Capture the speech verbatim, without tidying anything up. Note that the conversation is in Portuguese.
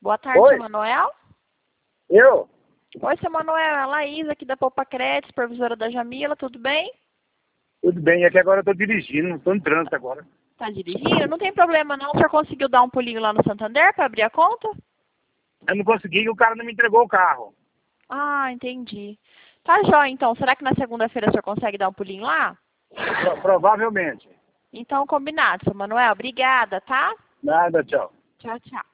Boa tarde, Oi? seu Manuel. Eu? Oi, seu Manuel. É a Laís aqui da Poupa Crédito, supervisora da Jamila, tudo bem? Tudo bem, é que agora eu tô dirigindo, não tô no trânsito agora. Tá dirigindo? Não tem problema não. O senhor conseguiu dar um pulinho lá no Santander para abrir a conta? Eu não consegui, o cara não me entregou o carro. Ah, entendi. Tá jóia, então. Será que na segunda-feira o senhor consegue dar um pulinho lá? Pro- provavelmente. Então, combinado, seu Manuel. Obrigada, tá? Nada, tchau. Tchau, tchau.